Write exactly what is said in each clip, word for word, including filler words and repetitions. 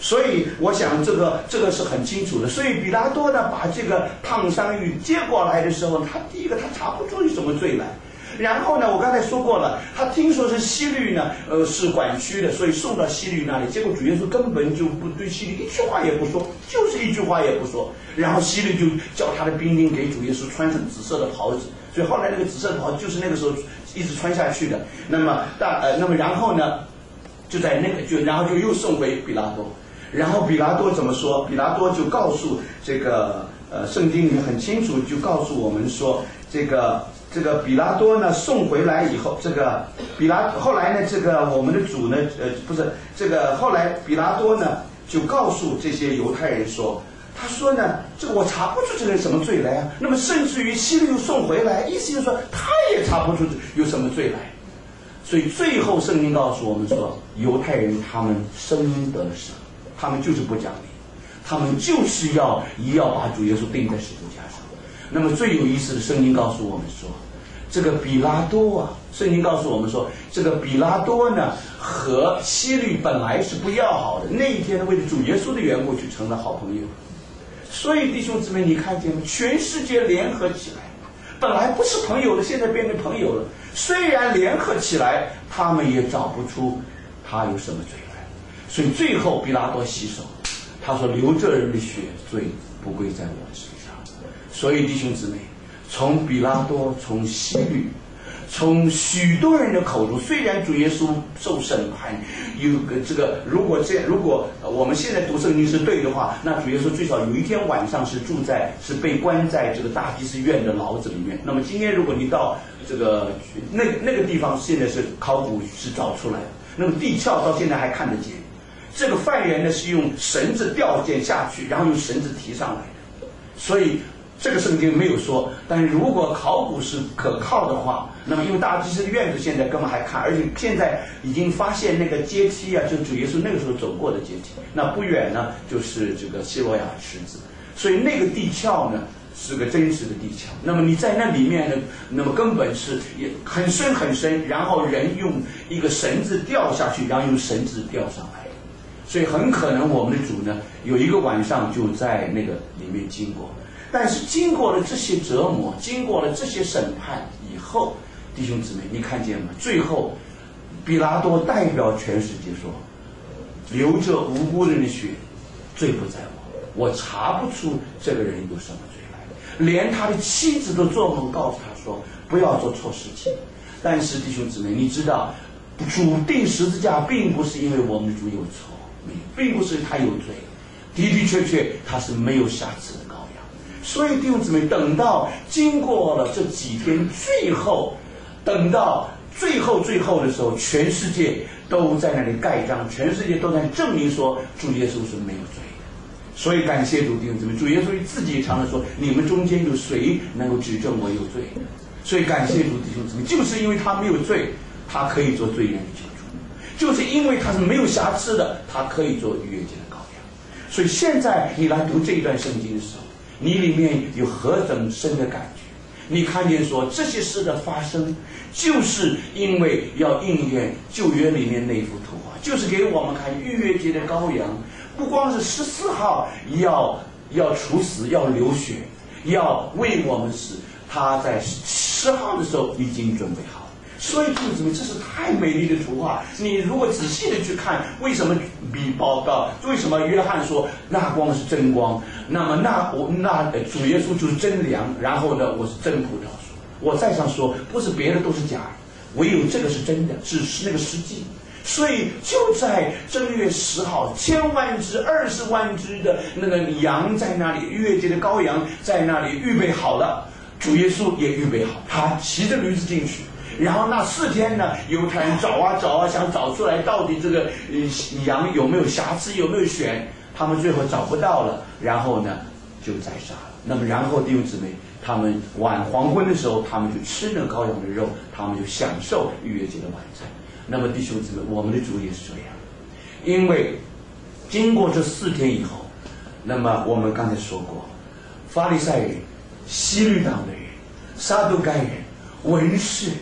所以我想这个这个是很清楚的。所以比拉多呢把这个烫伤玉接过来的时候，他第一个他查不出有什么罪来。然后呢，我刚才说过了，他听说是希律呢，呃，是管区的，所以送到希律那里。结果主耶稣根本就不对希律一句话也不说，就是一句话也不说。然后希律就叫他的兵丁给主耶稣穿上紫色的袍子，所以后来那个紫色的袍子就是那个时候一直穿下去的。那么大呃，那么然后呢，就在那个就然后就又送回比拉多。然后比拉多怎么说？比拉多就告诉这个呃，圣经里面很清楚，就告诉我们说这个。这个比拉多呢送回来以后，这个比拉后来呢，这个我们的主呢，呃，不是这个后来比拉多呢就告诉这些犹太人说，他说呢，这个我查不出这个什么罪来啊。那么甚至于希律又送回来，意思就是说他也查不出有什么罪来。所以最后圣经告诉我们说，犹太人他们生得生，他们就是不讲理，他们就是要一要把主耶稣钉在十字架上。那么最有意思的，圣经告诉我们说，这个比拉多啊，圣经告诉我们说，这个比拉多呢和希律本来是不要好的，那一天为了主耶稣的缘故就成了好朋友。所以弟兄姊妹，你看见吗？全世界联合起来，本来不是朋友的，现在变成朋友了。虽然联合起来，他们也找不出他有什么罪来。所以最后比拉多洗手，他说：“流这人的血，罪不归在我身上。”所以弟兄姊妹，从比拉多，从希律，从许多人的口中，虽然主耶稣受审判，有个这个，如果这如果我们现在读圣经是对的话，那主耶稣最少有一天晚上是住在是被关在这个大祭司院的牢子里面。那么今天如果你到这个那那个地方，现在是考古是找出来的，那么地壳到现在还看得见。这个犯人呢是用绳子吊件下去，然后用绳子提上来的，所以。这个圣经没有说，但如果考古是可靠的话，那么因为大祭司的院子现在根本还看，而且现在已经发现那个阶梯啊，就主耶稣那个时候走过的阶梯，那不远呢就是这个希罗亚池子，所以那个地壳呢是个真实的地壳。那么你在那里面呢，那么根本是也很深很深，然后人用一个绳子吊下去，然后用绳子吊上来，所以很可能我们的主呢有一个晚上就在那个里面经过。但是经过了这些折磨，经过了这些审判以后，弟兄姊妹，你看见吗？最后，比拉多代表全世界说：“流着无辜人的血，罪不在我，我查不出这个人有什么罪来。”连他的妻子都做梦告诉他说：“不要做错事情。”但是弟兄姊妹，你知道，主钉十字架并不是因为我们的主有错，并不是他有罪，的的确确他是没有瑕疵的羔羊。所以弟兄姊妹，等到经过了这几天，最后等到最后最后的时候，全世界都在那里盖章，全世界都在证明说主耶稣是没有罪的。所以感谢主，弟兄姊妹，主耶稣自己也常常说：“你们中间有谁能够指证我有罪？”所以感谢主，弟兄姊妹，就是因为他没有罪，他可以做罪人的救主；就是因为他是没有瑕疵的，他可以做逾越节的羔羊。所以现在你来读这一段圣经的时候，你里面有何等深的感觉？你看见说这些事的发生，就是因为要应验旧约里面那幅图画，就是给我们看逾越节的羔羊，不光是十四号要要处死，要流血，要为我们死，他在十号的时候已经准备好。所以弟兄姊妹，这是太美丽的图画。你如果仔细的去看，为什么比报告，为什么约翰说那光是真光，那么那我那主耶稣就是真粮，然后呢，我是真葡萄树。我再上说，不是别的都是假的，唯有这个是真的，是是那个实际。所以就在正月十号，千万只、二十万只的那个羊在那里，逾越节的羔羊在那里预备好了，主耶稣也预备好，他骑着驴子进去。然后那四天呢，犹太人找啊找啊，想找出来到底这个羊有没有瑕疵，有没有选，他们最后找不到了，然后呢就宰杀了。那么然后弟兄姊妹，他们晚黄昏的时候，他们就吃那羔羊的肉，他们就享受逾越节的晚餐。那么弟兄姊妹，我们的主也是这样，因为经过这四天以后，那么我们刚才说过，法利赛人、希律党的人、撒都该人、文士，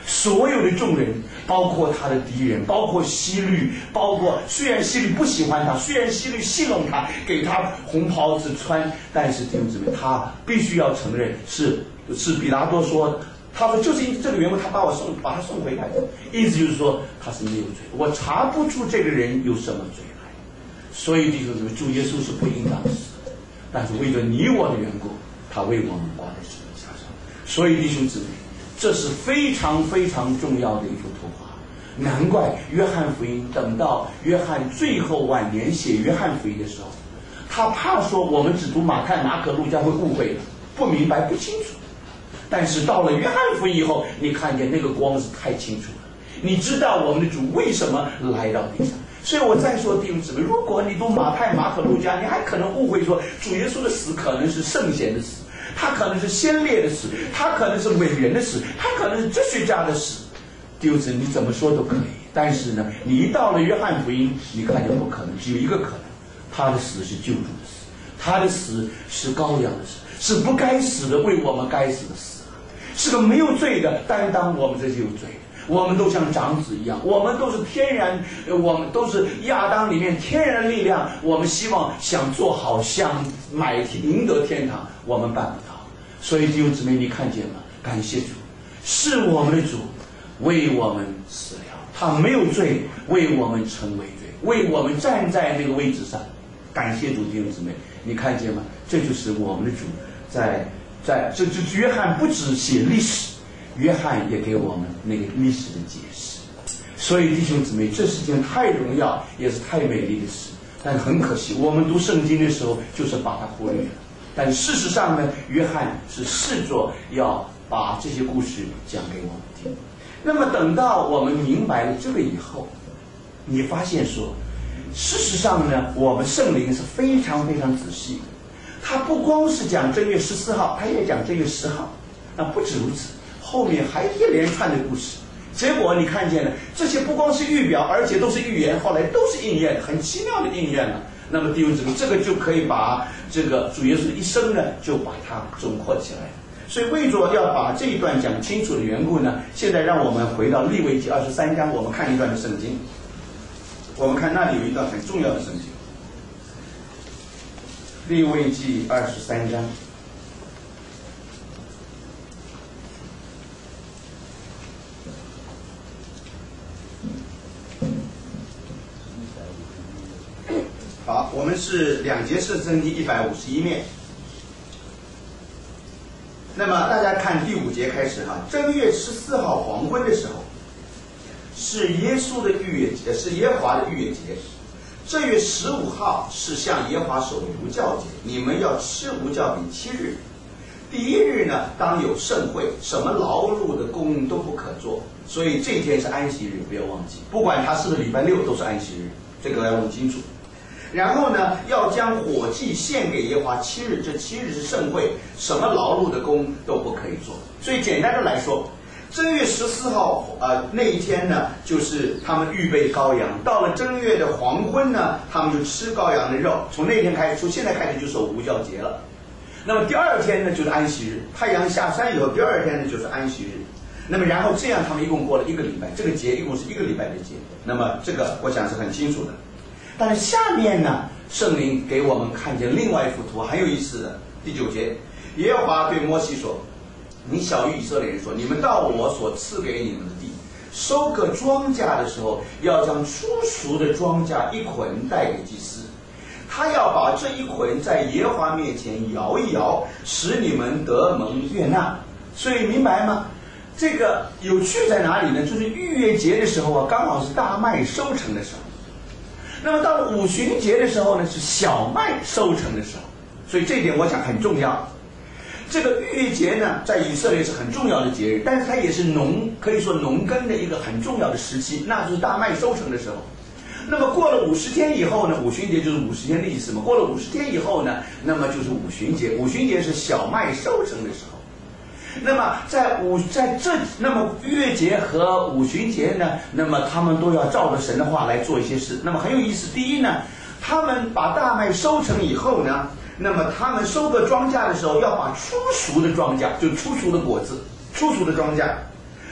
所有的众人，包括他的敌人，包括希律，包括虽然希律不喜欢他，虽然希律戏弄他，给他红袍子穿，但是弟兄姊妹，他必须要承认是是比拉多说的。他说就是因为这个缘故，他把我送把他送回来的，意思就是说他是没有罪，我查不出这个人有什么罪来。所以弟兄姊妹，主耶稣是不应当死的，但是为了你我的缘故，他为我们挂在十字架上。所以弟兄姊妹，这是非常非常重要的一幅图画。难怪约翰福音等到约翰最后晚年写约翰福音的时候，他怕说我们只读马太、马可、路加会误会了，不明白不清楚。但是到了约翰福音以后，你看见那个光是太清楚了，你知道我们的主为什么来到地上。所以我再说弟兄姊妹，如果你读马太、马可、路加，你还可能误会说主耶稣的死可能是圣贤的死，他可能是先烈的死，他可能是伟人的死，他可能是哲学家的死。弟兄姊妹，你怎么说都可以。但是呢，你一到了约翰福音，你看见不可能，只有一个可能，他的死是救主的死，他的死是羔羊的死，是不该死的为我们该死的死，是个没有罪的担当我们这些有罪的。我们都像长子一样，我们都是天然，我们都是亚当里面天然力量，我们希望想做好，想买赢得天堂，我们办不到。所以弟兄姊妹，你看见了，感谢主，是我们的主为我们死了，他没有罪，为我们成为罪，为我们站在那个位置上。感谢主，弟兄姊妹，你看见吗？这就是我们的主在在这这约翰不只写历史，约翰也给我们那个历史的解释。所以弟兄姊妹，这是件太荣耀也是太美丽的事，但是很可惜，我们读圣经的时候就是把它忽略了。但事实上呢，约翰是试着要把这些故事讲给我们听。那么等到我们明白了这个以后，你发现说，事实上呢，我们圣灵是非常非常仔细的。他不光是讲正月十四号，他也讲正月十号。那不止如此，后面还一连串的故事。结果你看见了，这些不光是预表，而且都是预言，后来都是应验，很奇妙的应验了。那么弟兄姊妹，这个就可以把这个主耶稣的一生呢，就把它总括起来。所以为着要把这一段讲清楚的缘故呢，现在让我们回到利未记二十三章，我们看一段的圣经。我们看那里有一段很重要的圣经，利未记二十三章。好，我们是两节式圣经一百五十一面。那么大家看第五节开始哈，正月十四号黄昏的时候，是耶稣的逾越节，是耶和华的逾越节。正月十五号是向耶和华守无酵节，你们要吃无酵饼七日。第一日呢，当有盛会，什么劳碌的工都不可做，所以这天是安息日，不要忘记，不管它是不是礼拜六都是安息日，这个要弄清楚。然后呢，要将火祭献给耶和华七日，这七日是盛会，什么劳碌的工都不可以做。所以简单的来说，正月十四号呃那一天呢，就是他们预备羔羊，到了正月的黄昏呢，他们就吃羔羊的肉，从那天开始，从现在开始就守无酵节了。那么第二天呢，就是安息日，太阳下山以后，第二天呢就是安息日。那么然后这样他们一共过了一个礼拜，这个节一共是一个礼拜的节。那么这个我想是很清楚的。但是下面呢，圣灵给我们看见另外一幅图，很有意思的。第九节，耶和华对摩西说：“你晓谕以色列人说，你们到我所赐给你们的地，收割庄稼的时候，要将初熟的庄稼一捆带给祭司，他要把这一捆在耶和华面前摇一摇，使你们得蒙悦纳。”所以明白吗？这个有趣在哪里呢？就是逾越节的时候啊，刚好是大麦收成的时候。那么到了五旬节的时候呢，是小麦收成的时候，所以这一点我想很重要。这个逾越节呢，在以色列是很重要的节日，但是它也是农，可以说农耕的一个很重要的时期，那就是大麦收成的时候。那么过了五十天以后呢，五旬节就是五十天的意思嘛。过了五十天以后呢，那么就是五旬节。五旬节是小麦收成的时候。那么在五在这，那么逾越节和五旬节呢，那么他们都要照着神的话来做一些事。那么很有意思。第一呢，他们把大麦收成以后呢，那么他们收割庄稼的时候，要把初熟的庄稼，就初熟的果子，初熟的庄稼，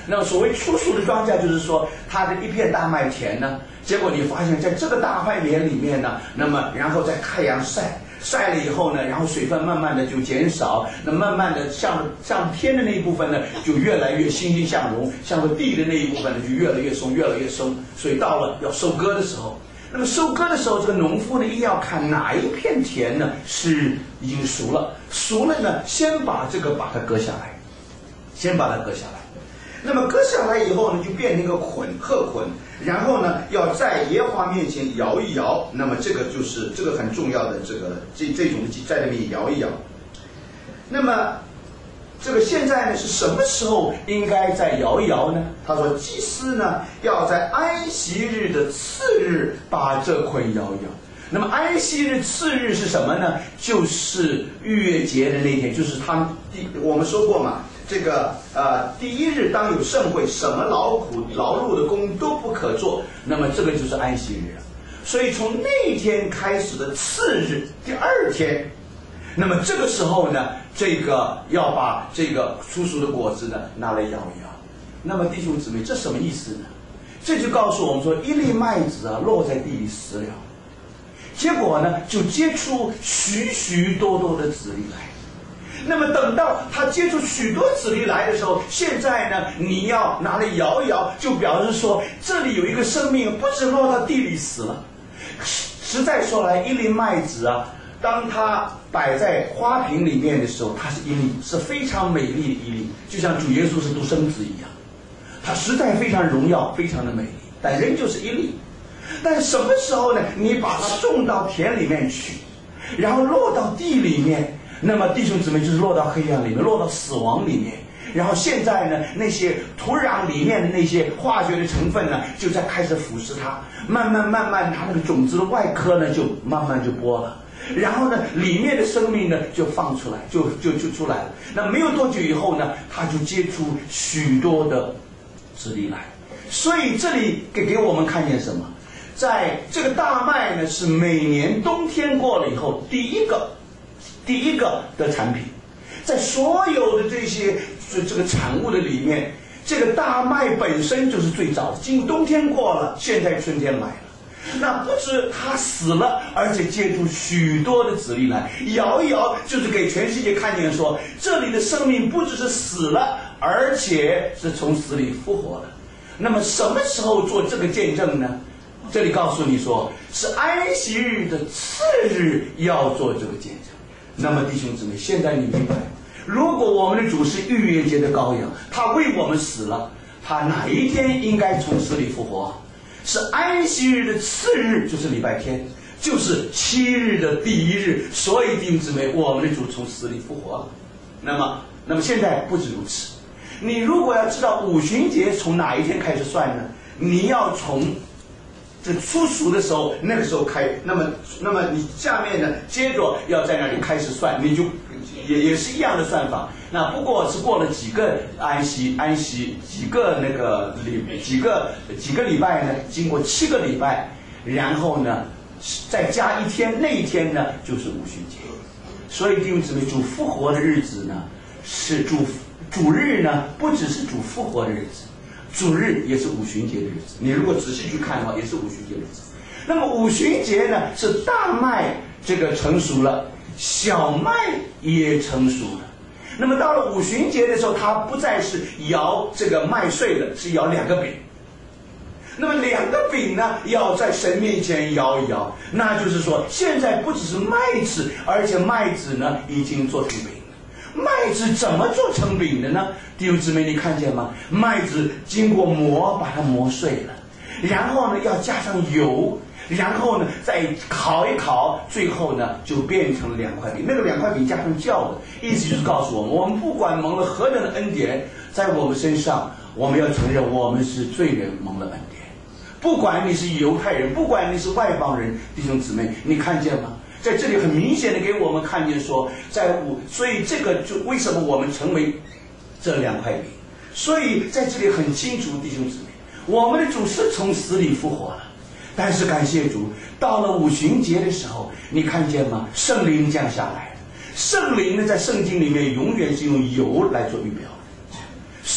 那么所谓初熟的庄稼，就是说它的一片大麦田呢，结果你发现在这个大麦田里面呢，那么然后在太阳晒晒了以后呢，然后水分慢慢的就减少，那慢慢的向向天的那一部分呢，就越来越欣欣向荣，向着地的那一部分呢，就越来越松，越来越松。所以到了要收割的时候，那么收割的时候，这个农夫呢，一定要看哪一片田呢是已经熟了，熟了呢，先把这个把它割下来，先把它割下来。那么割下来以后呢，就变成一个捆禾捆，然后呢，要在耶和华面前摇一摇。那么这个就是这个很重要的这个这这种在这里摇一摇。那么这个现在呢是什么时候应该再摇一摇呢？他说，祭司呢要在安息日的次日把这捆摇一摇。那么安息日次日是什么呢？就是逾越节的那天，就是他们第我们说过嘛。这个呃，第一日当有盛会，什么劳苦劳碌的工都不可做。那么这个就是安息日了。所以从那一天开始的次日，第二天，那么这个时候呢，这个要把这个初熟的果子呢拿来摇一摇。那么弟兄姊妹，这什么意思呢？这就告诉我们说，一粒麦子啊落在地里死了，结果呢就结出许许多多的子粒来。那么等到他接触许多子粒来的时候，现在呢，你要拿来摇一摇，就表示说这里有一个生命，不是落到地里死了。实在说来，一粒麦子啊，当它摆在花瓶里面的时候，它是一粒，是非常美丽的一粒，就像主耶稣是独生子一样，它实在非常荣耀，非常的美丽，但人就是一粒。但什么时候呢？你把它种到田里面去，然后落到地里面。那么弟兄姊妹就是落到黑暗里面，落到死亡里面。然后现在呢，那些土壤里面的那些化学的成分呢，就在开始腐蚀它，慢慢慢慢，它那个种子的外壳呢，就慢慢就剥了。然后呢，里面的生命呢就放出来，就就就出来了。那没有多久以后呢，它就结出许多的子粒来。所以这里给给我们看见什么？在这个大麦呢，是每年冬天过了以后第一个。第一个的产品，在所有的这些这个产物的里面，这个大麦本身就是最早的。经冬天过了，现在春天来了。那不止它死了，而且结出许多的子粒来，摇一摇，就是给全世界看见说，这里的生命不只是死了，而且是从死里复活了。那么什么时候做这个见证呢？这里告诉你说，是安息日的次日要做这个见证。那么弟兄姊妹，现在你明白，如果我们的主是逾越节的羔羊，他为我们死了，他哪一天应该从死里复活？是安息日的次日，就是礼拜天，就是七日的第一日。所以弟兄姊妹，我们的主从死里复活了。那么那么现在不止如此，你如果要知道五旬节从哪一天开始算呢？你要从这初熟的时候，那个时候开，那么那么你下面呢，接着要在那里开始算，你就也也是一样的算法。那不过是过了几个安息安息几个那个礼几个几个礼拜呢，经过七个礼拜，然后呢再加一天，那一天呢就是五旬节。所以弟兄姊妹，主复活的日子呢，是主主日呢，不只是主复活的日子。主日也是五旬节的日子，你如果仔细去看的话，也是五旬节的日子。那么五旬节呢，是大麦这个成熟了，小麦也成熟了。那么到了五旬节的时候，它不再是摇这个麦穗了，是摇两个饼。那么两个饼呢，要在神面前摇一摇，那就是说，现在不只是麦子，而且麦子呢已经做成饼。麦子怎么做成饼的呢？弟兄姊妹，你看见吗？麦子经过磨，把它磨碎了，然后呢要加上油，然后呢再烤一烤，最后呢就变成了两块饼。那个两块饼加上酵的，意思就是告诉我们，我们不管蒙了何等的恩典，在我们身上，我们要承认我们是罪人蒙了恩典。不管你是犹太人，不管你是外邦人，弟兄姊妹，你看见吗？在这里很明显的给我们看见说，在五，所以这个就为什么我们成为这两块饼？所以在这里很清楚，弟兄姊妹，我们的主是从死里复活了。但是感谢主，到了五旬节的时候，你看见吗？圣灵降下来了。圣灵呢，在圣经里面永远是用油来做预表的。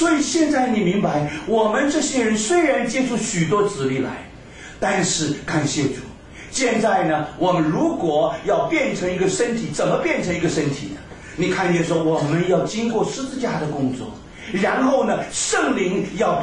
所以现在你明白，我们这些人虽然接触许多子力来，但是感谢主，现在呢，我们如果要变成一个身体，怎么变成一个身体呢？你看见说，我们要经过十字架的工作，然后呢，圣灵要把